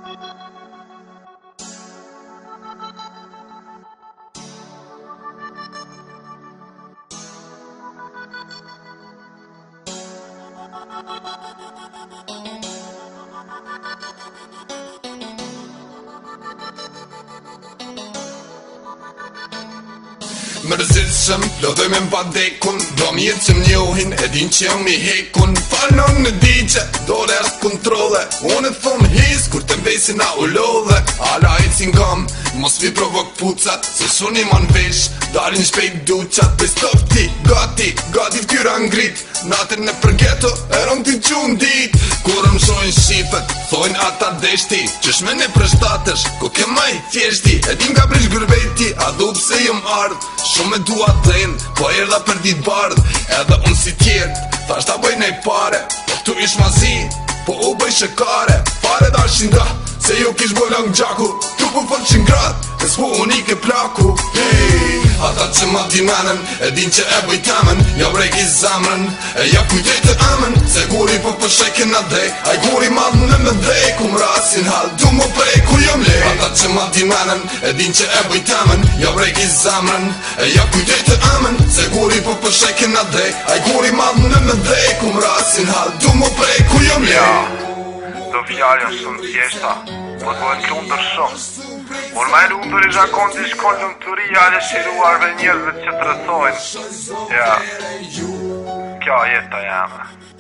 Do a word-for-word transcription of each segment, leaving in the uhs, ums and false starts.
Mërzitshëm, lodhoj me mbadekun. Do mirë që m'njohin, e din që jam i hekun. Falon në di që dole është kontrole. Unë e thom his, kur të mbesin a u lodhe. Ala e cingam, mos vi provok pucat. Se shuni man vesh, dalin shpejt duqat. Për stofti, gati, gati ftyra ngrit. Natën e përgeto, e ron t'i qun dit. Kur më shojnë shifet, thojnë ata deshti. Qysh me ne preshtatesh, ko ke maj thjeshti. E din nga prish gërbeti, a du pse jëm ardh. Shumë e dua t'len, po erdha për dit bardh. Edhe unë si tjert, thash ta bëj nej pare. Po tu ish mazi, po u bëj shëkare. Pare dashin da, se ju kish bolon gjaku. Tu po fol qingrat, e s'po unike plaku. Hey, ata që ma dimenen, e din që e bëj temen. Ja breki zamrën, e ja kujtej të emën. Se guri po përshejken a dej, aj guri madhën e me dej. Kum rasin hal, du më prej ku jom lej. Ata që ma dimenen, e din që e bëj temen. Ja breki zamrën, e ja kujtej të emën. Se guri po përshejken a dej, aj guri madhën e me dej. Kum rasin hal, du më prej ku jom lej. Do fjallën shumë tjeshta, po të bojnë lundër shumë. Por ma e lundër i zhakon t'i shkon lumëturia dhe shiruarve njerëve që të rësojnë. Ja, kjo jeta jame.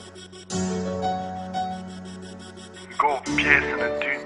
Go pjesën e ty.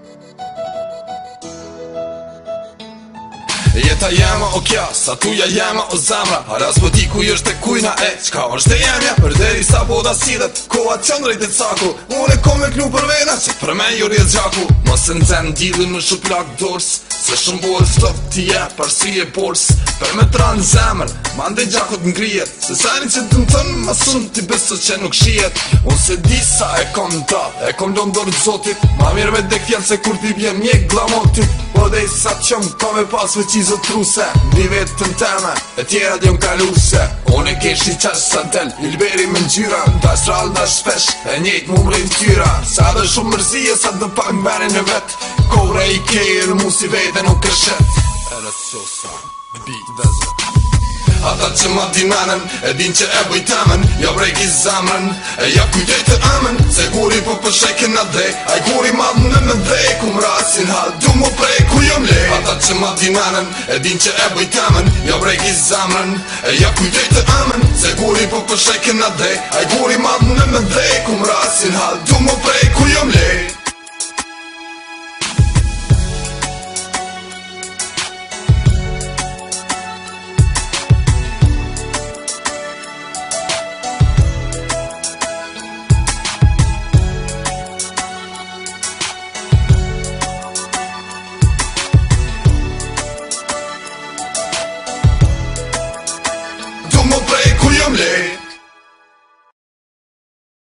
Jeta jema o kja, sa tuja jema o zamra. Haras po di ku është e kujna e qka është e jemja. Për deri sa boda sidhet, koha qëndrejt e caku. Unë e kom me knu për vena, që për me ju rjetë gjaku. Mos në ten dilin më shuplak dors. Se shumë bolë stop t'i je, parsi e bors. Per me tranë zemër, mande gjakut ngrijet. Se sajnë që të në tënë, ma shumë t'i beso që nuk shijet. Unë se di sa e kom ta, e kom do ndorë të zotit. Ma mirë me dek fjallë se kur t'i bje mjek glamotit. Po dhe i sa qëm, ka me pas veqizët truse. Ndi vetën teme, e tjera t'jom kaluse. Unë e kesh i qash sa del, i lberi me n'gjyra. Da shrall, da shpesh, e njejt mu mrejt tyra. Sa dhe shumë mërzije, sa dhe pak m'berin e vet. Kore i kejrë, mu si vete nuk e shet. Edhe sosa, bi dhe zë. Ata që ma dimenen, e din që e bëj temen. Ja breki zamrën, e ja kujtej të emën. Se guri po përshejken a dej, aj guri madhën e me dej. Kum rasin hal, du më prej ku jom lej. Ata që ma dimenen, e din që e bëj temen. Ja breki zamrën, e ja kujtej të emën. Se guri po përshejken a dej, aj guri madhën e me dej. Kum rasin hal, du më prej ku jom lej.